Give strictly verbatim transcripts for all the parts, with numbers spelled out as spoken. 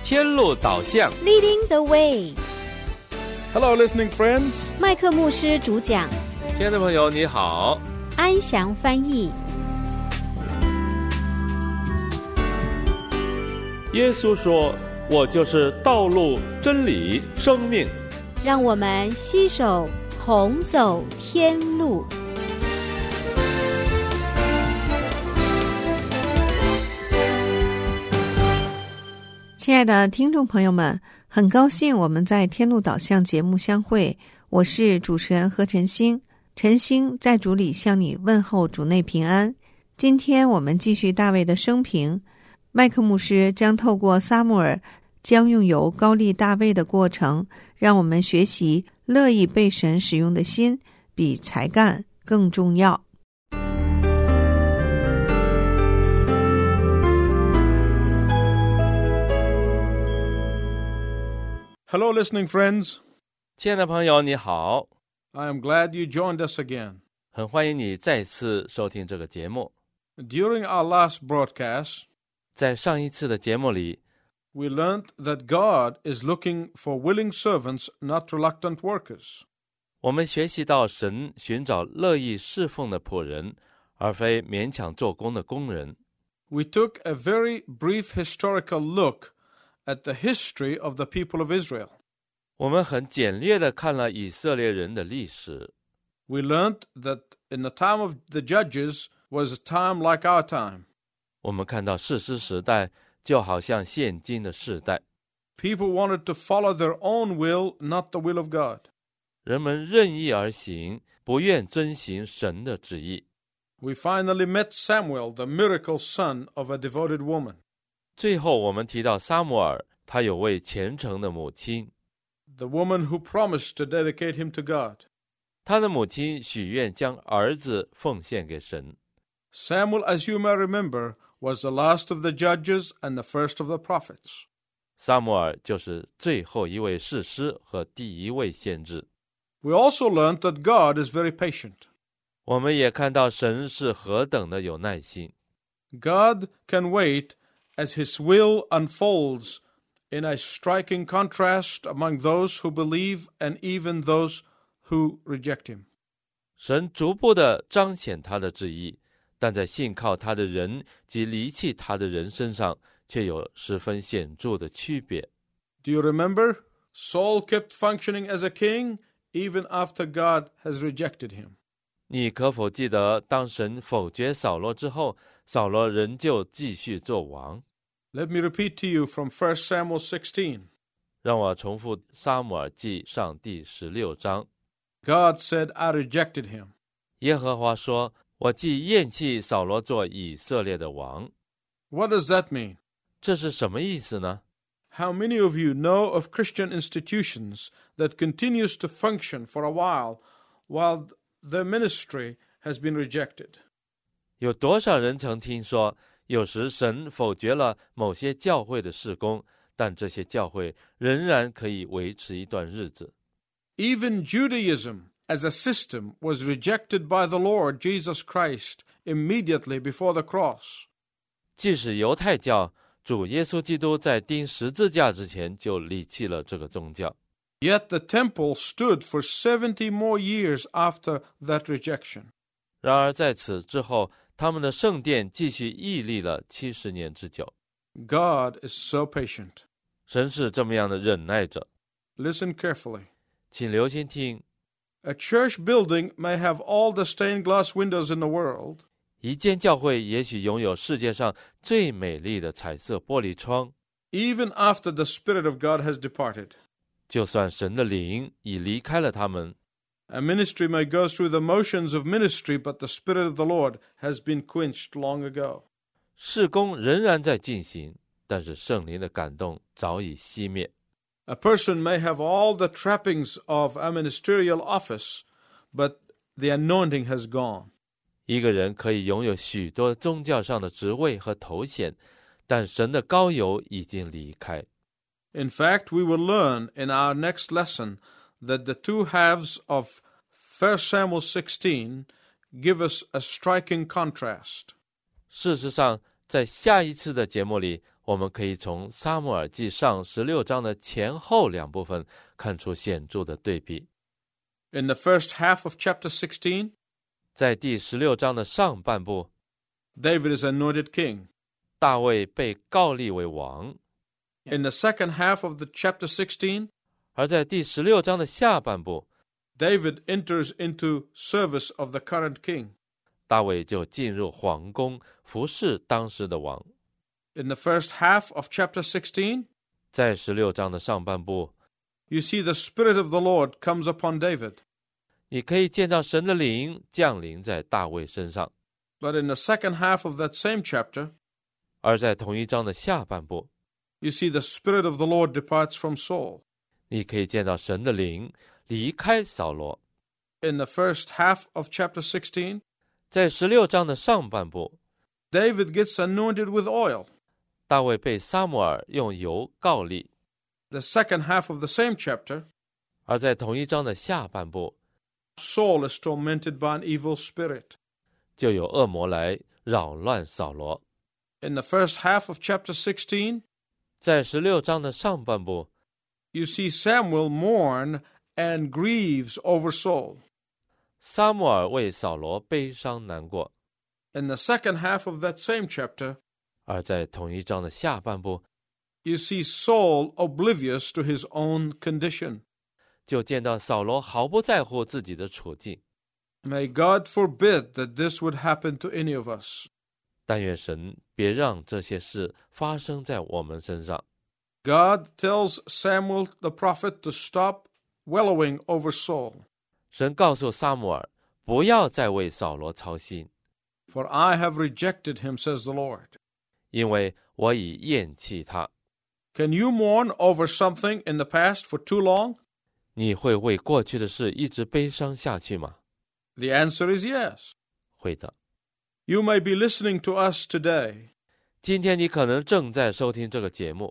天路导向 Leading the way. Hello, listening friends. 麦克牧师主讲， 亲爱的朋友你好， 安祥翻译。 耶稣说，我就是道路、真理、生命。 让我们携手同走天路。 亲爱的听众朋友们，很高兴我们在天路导向节目相会，我是主持人何晨星。晨星在主里向你问候主内平安。今天我们继续大卫的生平，麦克牧师将透过撒母耳将用油膏立大卫的过程，让我们学习乐意被神使用的心比才干更重要。 Hello, listening friends. 亲爱的朋友你好， I am glad you joined us again. 很欢迎你再次收听这个节目。 During our last broadcast, 在上一次的节目里， we learned that God is looking for willing servants, not reluctant workers. 我们学习到神寻找乐意侍奉的仆人，而非勉强做工的工人。 We took a very brief historical look at the history of the people of Israel. 我们很简略地看了以色列人的历史。 We learned that in the time of the judges was a time like our time. 我们看到士师时代就好像现今的世代， People wanted to follow their own will, not the will of God. 人们任意而行，不愿遵行神的旨意。 We finally met Samuel, the miracle son of a devoted woman. 最后我们提到撒母耳，他有位虔诚的母亲， The woman who promised to dedicate him to God. 他的母亲许愿将儿子奉献给神。 Samuel, as you may remember, was the last of the judges and the first of the prophets. 撒母耳就是最后一位士师和第一位先知。 We also learned that God is very patient. 我们也看到神是何等的有耐心。 God can wait as his will unfolds in a striking contrast among those who believe and even those who reject him. 神逐步地彰显他的旨意，但在信靠他的人及离弃他的人身上却有十分显著的区别。 Do you remember? Saul kept functioning as a king even after God has rejected him. 你可否记得，当神否决扫罗之后，扫罗仍旧继续做王？ Let me repeat to you from First Samuel sixteen. 让我重复撒母耳记上第十六章。 God said, I rejected him. 耶和华说，我既厌弃扫罗做以色列的王。 What does that mean? 这是什么意思呢？ How many of you know of Christian institutions that continues to function for a while while their ministry has been rejected? 有多少人曾听说，有时神否决了某些教会的事工，但这些教会仍然可以维持一段日子。 Even Judaism as a system was rejected by the Lord Jesus Christ immediately before the cross. 即使犹太教，主耶稣基督在钉十字架之前就离弃了这个宗教。 Yet the temple stood for seventy more years after that rejection. 然而在此之后，他们的圣殿继续屹立了七十年之久。 God is so patient. 神是这么样的忍耐着。 Listen carefully. 请留心听， A church building may have all the stained glass windows in the world, 一间教会也许拥有世界上最美丽的彩色玻璃窗， even after the Spirit of God has departed. 就算神的灵已离开了他们。 A ministry may go through the motions of ministry, but the Spirit of the Lord has been quenched long ago. 事工仍然在进行，但是圣灵的感动早已熄灭。 A person may have all the trappings of a ministerial office, but the anointing has gone. 一个人可以拥有许多宗教上的职位和头衔，但神的膏油已经离开。 In fact, we will learn in our next lesson that the two halves of First Samuel sixteen give us a striking contrast. 事实上，在下一次的节目里， 我们可以从撒母耳记上十六章的前后两部分看出显著的对比。 In the first half of chapter sixteen, 在第十六章的上半部， David is anointed king. 大卫被告立为王。 In the second half of the chapter sixteen, 而在第十六章的下半部， David enters into service of the current king. 大卫就进入皇宫服侍当时的王。 In the first half of chapter sixteen, 在十六章的上半部， you see the Spirit of the Lord comes upon David. 你可以见到神的灵降临在大卫身上。 But in the second half of that same chapter, 而在同一章的下半部， you see the Spirit of the Lord departs from Saul. 你可以见到神的灵离开扫罗。 In the first half of chapter sixteen, 在十六章的上半部， David gets anointed with oil. 大卫被撒母耳用油膏立。 The second half of the same chapter, 而在同一章的下半部， Saul is tormented by an evil spirit. 就有恶魔来扰乱扫罗。 In the first half of chapter sixteen, 在十六章的上半部， you see Samuel mourn and grieves over Saul. 撒母耳为扫罗悲伤难过。 In the second half of that same chapter, 而在同一章的下半部， you see Saul oblivious to his own condition. 就见到扫罗毫不在乎自己的处境。 May God forbid that this would happen to any of us. 但愿神别让这些事发生在我们身上。 God tells Samuel the prophet to stop wallowing over Saul. 神告诉撒母耳，不要再为扫罗操心， For I have rejected him, says the Lord. 因为我已厌弃他。 Can you mourn over something in the past for too long? 你会为过去的事一直悲伤下去吗？ The answer is yes. 会的。 You may be listening to us today, 今天你可能正在收听这个节目，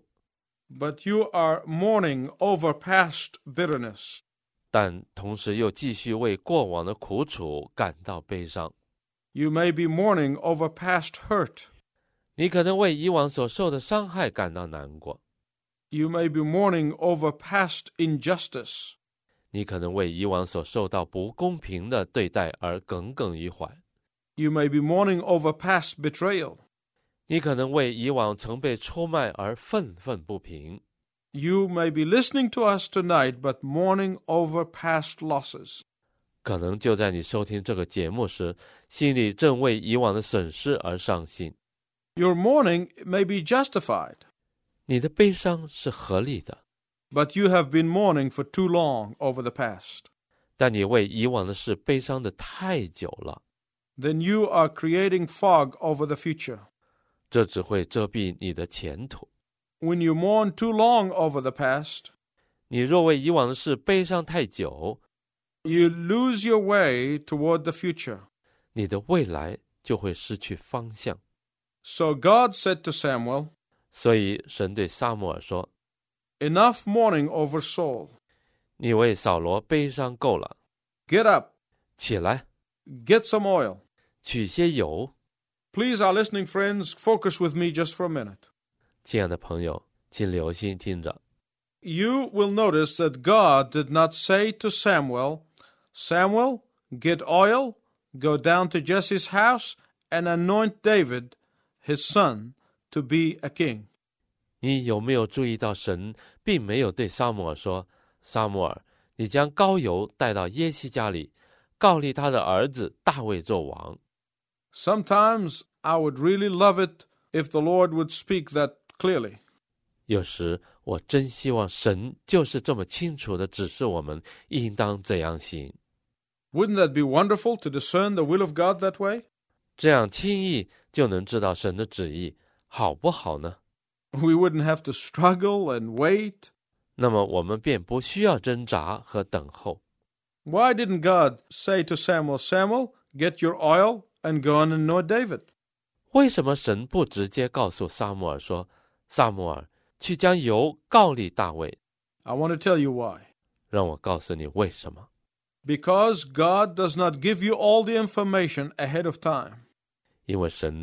but you are mourning over past bitterness. 但同时又继续为过往的苦楚感到悲伤。 You may be mourning over past hurt. 你可能为以往所受的伤害感到难过。 You may be mourning over past injustice. 你可能为以往所受到不公平的对待而耿耿于怀。 You may be mourning over past betrayal. 你可能为以往曾被出卖而愤愤不平。 You may be listening to us tonight, but mourning over past losses. 可能就在你收听这个节目时，心里正为以往的损失而伤心。 Your mourning may be justified, 你的悲伤是合理的， but you have been mourning for too long over the past. 但你为以往的事悲伤的太久了， Then you are creating fog over the future. 这只会遮蔽你的前途。 When you mourn too long over the past, 你若为以往的事悲伤太久， you lose your way toward the future. 你的未来就会失去方向。 So God said to Samuel, 所以神对撒母耳说， Enough mourning over Saul. 你为扫罗悲伤够了， Get up, 起来， get some oil. 取些油。 Please, our listening friends, focus with me just for a minute. 亲爱的朋友，请留心听着。 You will notice that God did not say to Samuel, Samuel, get oil, go down to Jesse's house, and anoint David, his son, to be a king. 你有没有注意到神并没有对撒母耳说，撒母耳，你将膏油带到耶西家里，膏立他的儿子大卫做王。 Sometimes I would really love it if the Lord would speak that clearly. 有时我真希望神就是这么清楚地指示我们应当怎样行。 Wouldn't that be wonderful to discern the will of God that way? 这样轻易就能知道神的旨意，好不好呢？ We wouldn't have to struggle and wait. 那么我们便不需要挣扎和等候。 Why didn't God say to Samuel, Samuel, get your oil and go and anoint David? 为什么神不直接告诉撒母耳说，撒母耳，去将油膏立大卫？ I want to tell you why. 让我告诉你为什么。 Because God does not give you all the information ahead of time. 因为神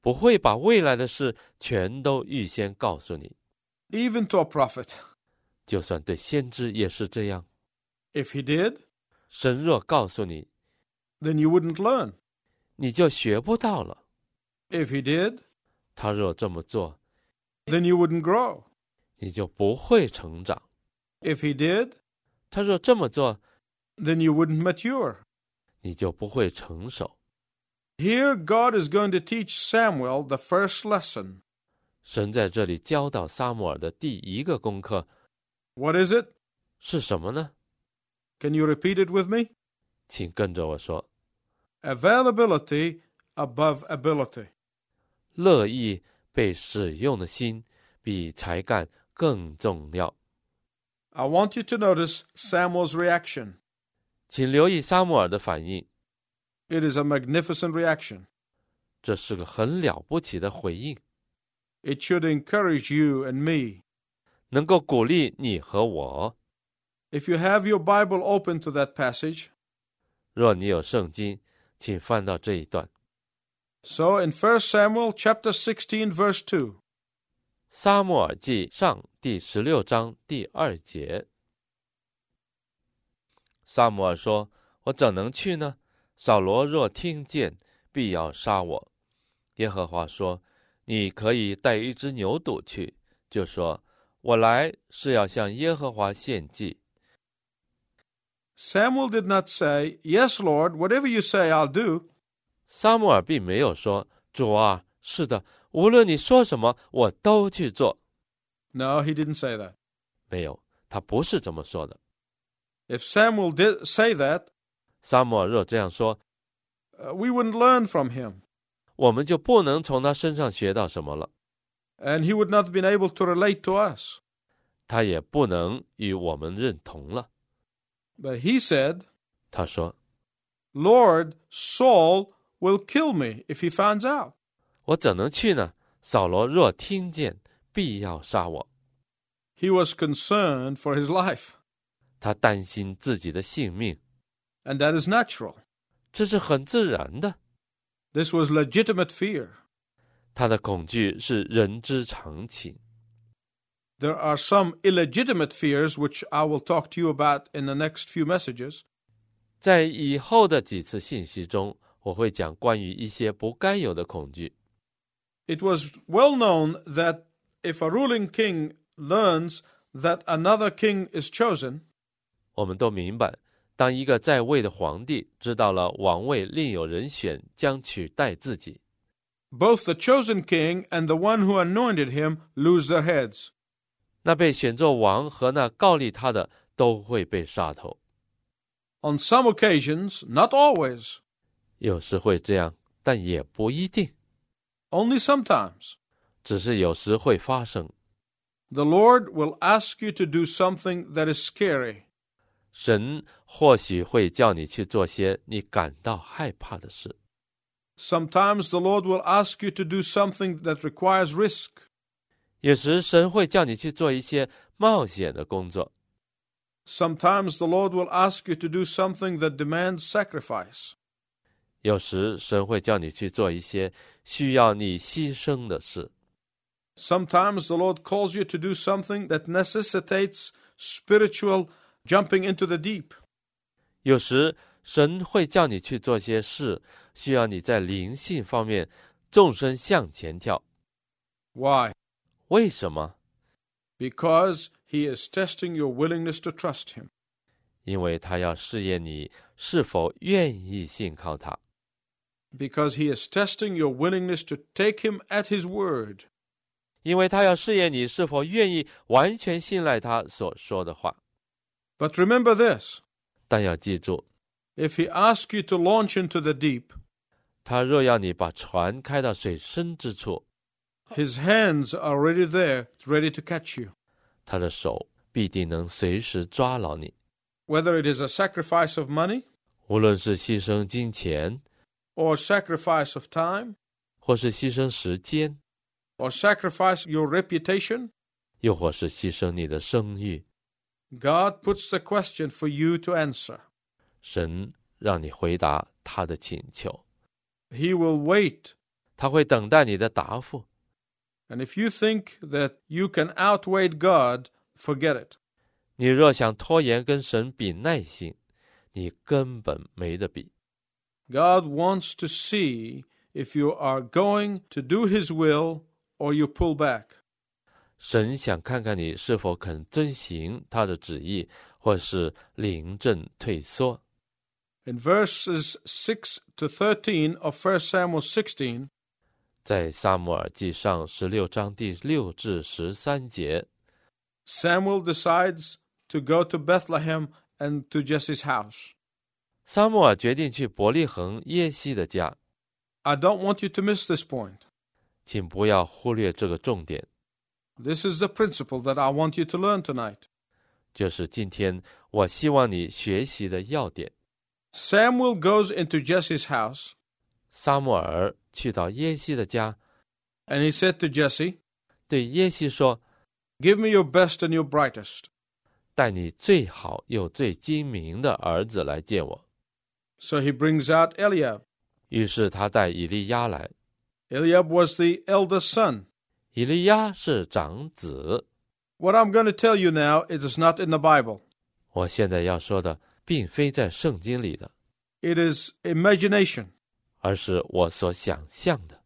不会把未来的事全都预先告诉你。 Even to a prophet. 就算对先知也是这样。 If he did, 神若告诉你， then you wouldn't learn. 你就学不到了。 If he did, 他若这么做， then you wouldn't grow. 你就不会成长。 If he did, 他若这么做， then you wouldn't mature. 你就不会成熟。 Here, God is going to teach Samuel the first lesson. 神在这里教导撒母耳的第一个功课 What is it? 是什么呢？ Can you repeat it with me? 请跟着我说： Availability above ability. 乐意被使用的心比才干更重要。 I want you to notice Samuel's reaction. 请留意撒母耳的反应， It is a magnificent reaction. 这是个很了不起的回应， It should encourage you and me. 能够鼓励你和我。 If you have your Bible open to that passage, 若你有圣经，请翻到这一段。 so in First Samuel chapter sixteen, verse two, 撒母耳记上第十六章第二节，撒母耳说：“我怎能去呢？扫罗若听见，必要杀我。”耶和华说：“你可以带一只牛犊去，就说：我来是要向耶和华献祭。” Samuel did not say, Yes, Lord, whatever you say, I'll do. 撒母耳并没有说：“主啊，是的，无论你说什么，我都去做。” No, he didn't say that. 没有，他不是这么说的。 If Samuel did say that, 撒母耳若这样说， uh, we wouldn't learn from him. 我们就不能从他身上学到什么了， And he would not have been able to relate to us. 他也不能与我们认同了。 But he said, 他说： Lord, Saul will kill me if he finds out. 我怎能去呢？扫罗若听见，必要杀我。 He was concerned for his life. 他担心自己的性命， And that is natural. 这是很自然的。 This was legitimate fear. 他的恐惧是人之常情。 There are some illegitimate fears which I will talk to you about in the next few messages. 在以后的几次信息中，我会讲关于一些不该有的恐惧。 It was well known that if a ruling king learns that another king is chosen, 我们都明白，当一个在位的皇帝知道了王位另有人选将取代自己， both the chosen king and the one who anointed him lose their heads. 那被选作王和那告立他的都会被杀头。 On some occasions, not always, 有时会这样，但也不一定， only sometimes, 只是有时会发生。 the Lord will ask you to do something that is scary. 神或许会叫你去做些你感到害怕的事。 Sometimes the Lord will ask you to do something that requires risk. 有时神会叫你去做一些冒险的工作。 Sometimes the Lord will ask you to do something that demands sacrifice. 有时神会叫你去做一些需要你牺牲的事。 Sometimes the Lord calls you to do something that necessitates spiritual jumping into the deep. 有时神会叫你去做些事，需要你在灵性方面纵身向前跳。 Why? 为什么？ Because he is testing your willingness to trust him. 因为他要试验你是否愿意信靠他。 Because he is testing your willingness to take him at his word. 因为他要试验你是否愿意完全信赖他所说的话。 But remember this, 但要记住， if he asks you to launch into the deep, 他若要你把船开到水深之处， his hands are already there, ready to catch you. 他的手必定能随时抓牢你。 Whether it is a sacrifice of money, 无论是牺牲金钱， or sacrifice of time, 或是牺牲时间， or sacrifice your reputation, 又或是牺牲你的声誉， God puts the question for you to answer. 神让你回答他的请求。 He will wait 他会等待你的答复。 And if you think that you can outweigh God, forget it. 你若想拖延跟神比耐心，你根本没得比。 God wants to see if you are going to do His will or you pull back. 神想看看你是否肯遵行他的旨意，或是临阵退缩。 In verses six to thirteen of First Samuel sixteen, 在撒母耳记上十六章第六至十三节， Samuel decides to go to Bethlehem and to Jesse's house. 撒母耳决定去伯利恒耶西的家。 I don't want you to miss this point. 请不要忽略这个重点， This is the principle that I want you to learn tonight. 就是今天我希望你学习的要点。 Samuel goes into Jesse's house, 撒母耳去到耶西的家， and he said to Jesse, 对耶西说， Give me your best and your brightest. 带你最好又最精明的儿子来见我。 So he brings out Eliab. 于是他带以利亚来。 Eliab was the eldest son. 以利亚是长子。 What I'm going to tell you now, it is not in the Bible. 我现在要说的并非在圣经里的， It is imagination. 而是我所想象的。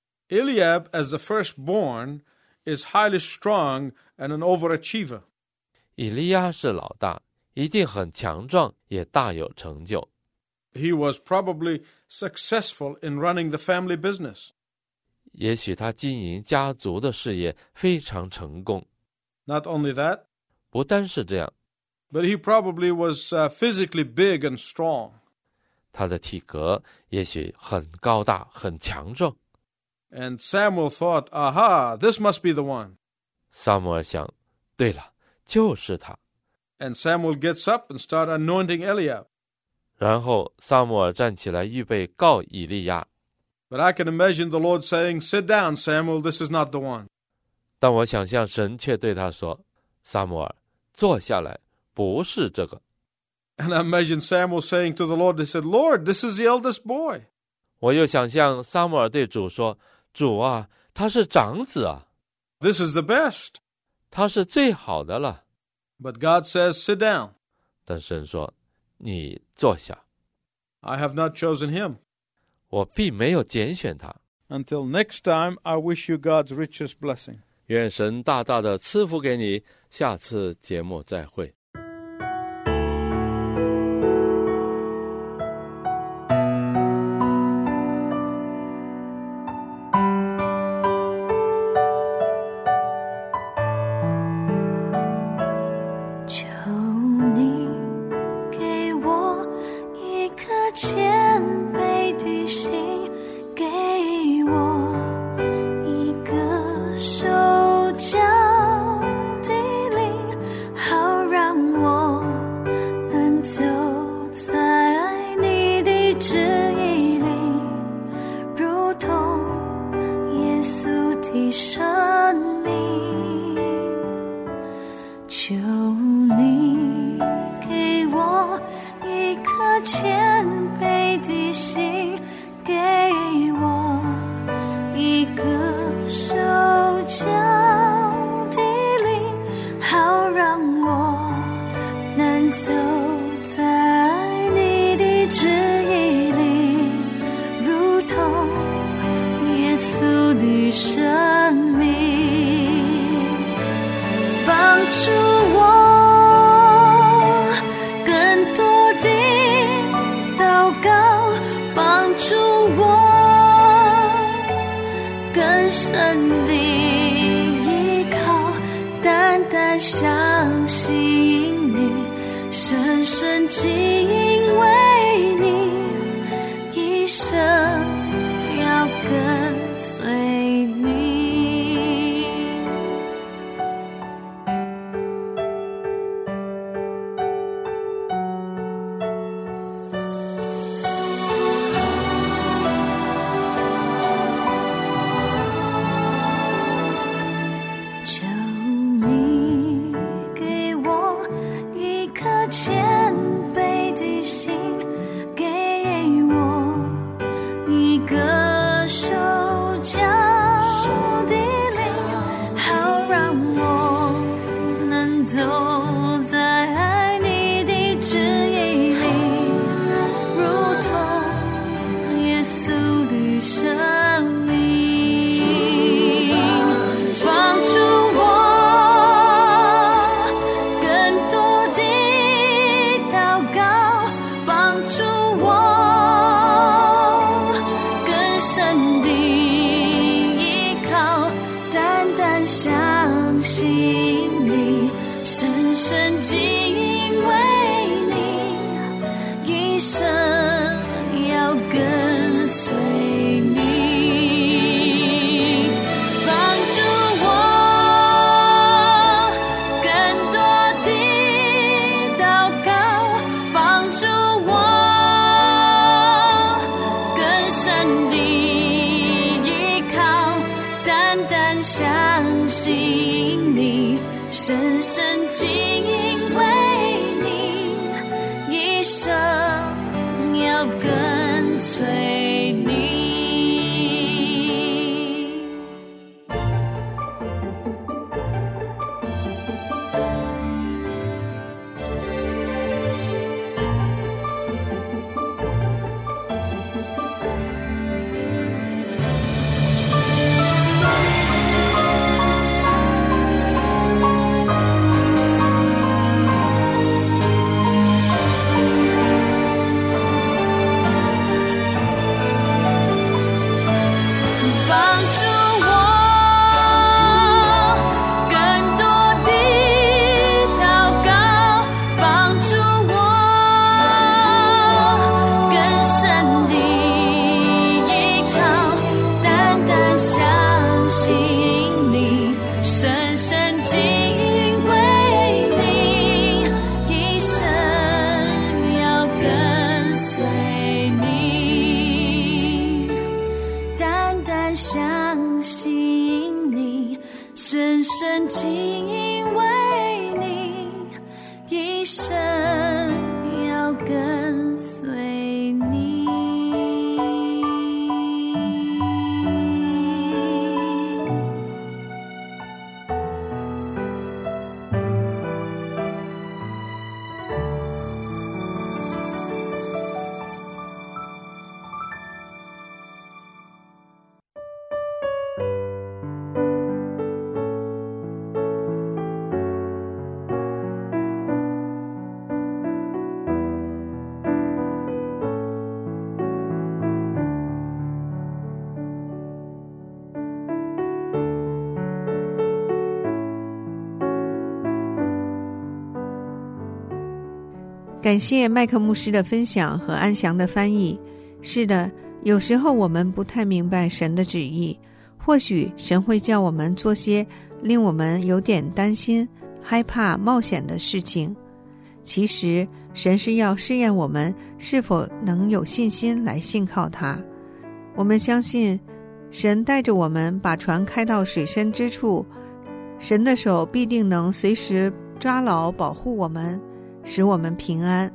Eliab, as the firstborn, is highly strong and an overachiever. 以利亚是老大，一定很强壮，也大有成就。 He was probably successful in running the family business. 也许他经营家族的事业非常成功。 Not only that, 不单是这样， but he probably was uh, physically big and strong. 他的体格也许很高大，很强壮。 And Samuel thought, aha, this must be the one. 撒母耳想，对了，就是他。 And Samuel gets up and starts anointing Eliab. 然后撒母耳站起来预备告以利亚。 But I can imagine the Lord saying, sit down, Samuel, this is not the one. 但我想象神却对他说，撒母耳，坐下来，不是这个。 And I imagine Samuel saying to the Lord, he said, Lord, this is the eldest boy. 我又想象撒母耳对主说，主啊，他是长子啊， This is the best. 他是最好的了。 But God says, sit down. 但神说，你坐下， I have not chosen him. 我并没有拣选他。 Until next time, I wish you God's richest blessing. 愿神大大的赐福给你，下次节目再会。 求你给我一颗谦卑的心，给我一个手脚的灵，好让我能走在你的旨意里，如同耶稣的生命。求你给我一颗谦卑的心，给我一个手脚的灵，好让我能走在你的旨意里，如同耶稣的生命。帮助我更多的祷告，帮助我更深的依靠，单单相信你，深深敬畏你，一生要跟随你。求你给我一颗谦卑的心， 走在爱你的旨意里，如同耶稣的生命，帮助我更多的祷告，帮助我更深的依靠，单单相信你，深深敬畏你，一生要跟随你，帮助我更多的祷告，帮助我更深的依靠，单单相信你，深深敬畏你，一生要跟随你。帮助我更多的祷告，帮助我更深的依靠，单单相信你，深深敬畏你，一生要跟随你，单单相信你，深深敬畏你，一生要跟随你。 感谢麦克牧师的分享和安详的翻译。是的，有时候我们不太明白神的旨意，或许神会叫我们做些令我们有点担心、害怕、冒险的事情。其实神是要试验我们是否能有信心来信靠他。我们相信神带着我们把船开到水深之处，神的手必定能随时抓牢保护我们，使我们平安。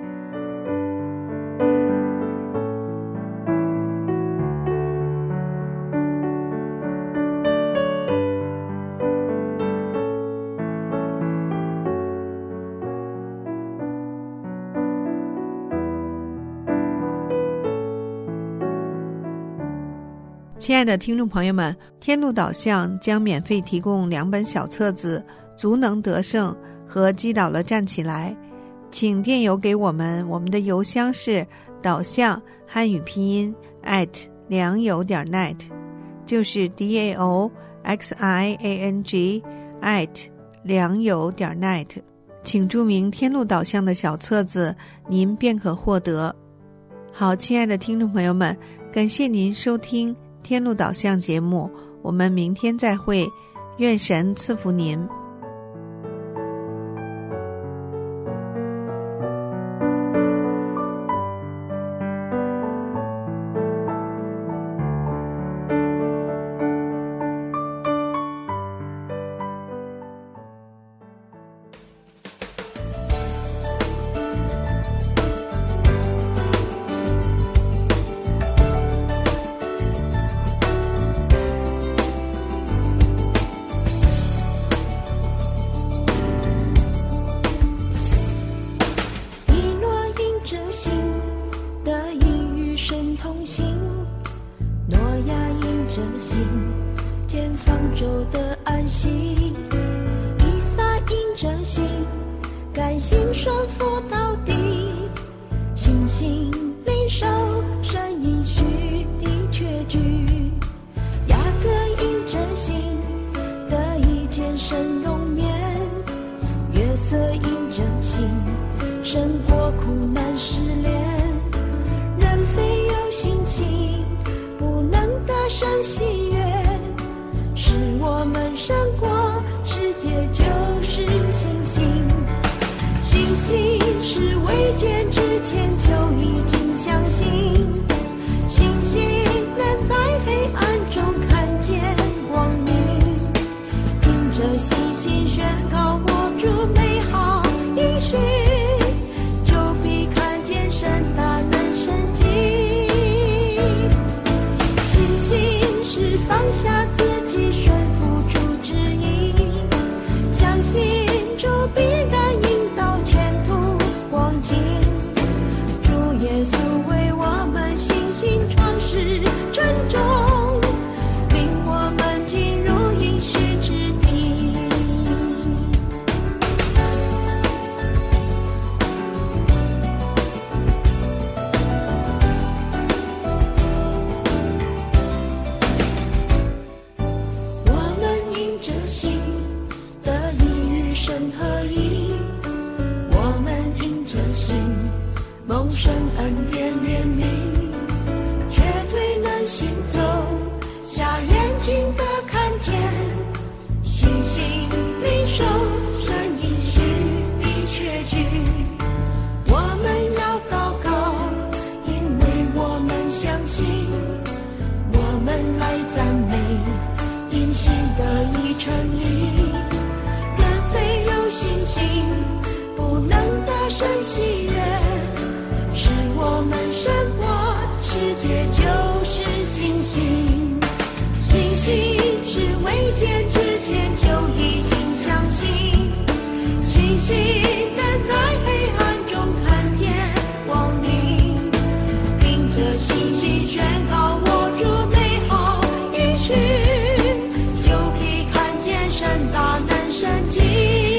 亲爱的听众朋友们，天路导向将免费提供两本小册子《足能得胜》和《击倒了站起来》，请电邮给我们，我们的邮箱是导向汉语拼音 at 良友点 net， 就是 d a o x i a n g at 良友点 net， 请注明天路导向的小册子，您便可获得。好，亲爱的听众朋友们，感谢您收听天路导向节目，我们明天再会，愿神赐福您。 顺服到底，信心领受神应许的确据。雅各因着信得以见神容面，约瑟因着信胜过苦难试炼。人非有信心不能得神喜悦，使我们胜过世界就是信心。信心是未见之前就已经相信，信心能在黑暗中看见光明，凭着信心宣告握住美好应许，就必看见神大能神迹。信心是放下自己顺服主旨意，相信主必然引导前途光景。主耶稣为我们信心创始成终，领我们进入应许之地。我们因着信得以与神合一，我们因着信蒙神恩典怜悯，绝对能行走，瞎眼睛的看见，信心领受神应许的确据。我们要祷告，因为我们相信，我们来赞美，因信得以成义。人非有信心不能得神喜悦，使我们胜过世界就是信心。信心是未见之前就已经相信，信心能在黑暗中看见光明，凭着信心宣告握住美好应许，就必看见神大能神迹。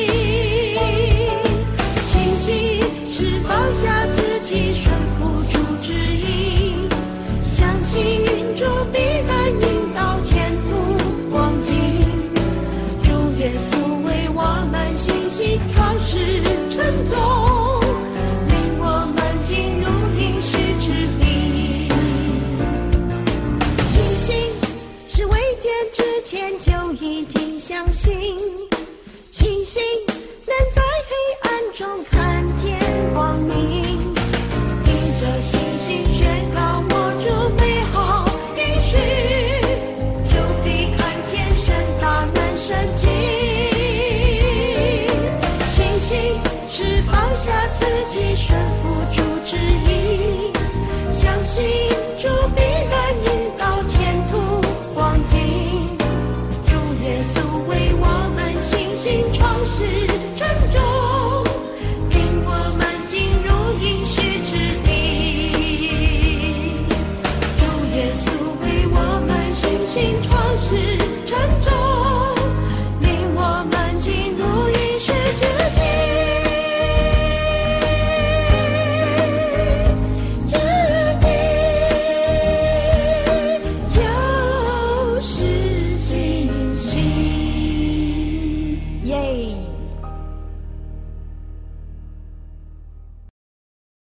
信心是放下自己顺服主旨意，相信主必然引导前途光景。主耶稣为我们信心创始成终，领我们进入应许之地。信心是未见之前就已经相信，